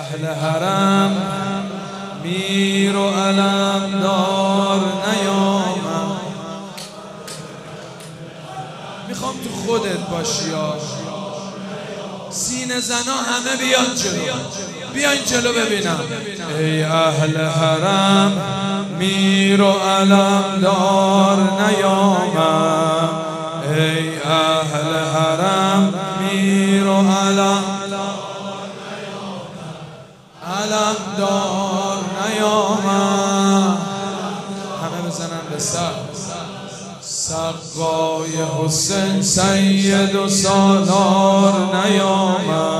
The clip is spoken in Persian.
اهل حرم میر و علمدار نیامد. میخوام تو خودت باشی یا سینه زنا همه بیان جلو، بیاین جلو ببینم. ای اهل حرم میر و علمدار نیامد. ای اهل حرم میر و علمدار نیامد. همه بزنن به سر. سقای حسین سید و سالار نیامد.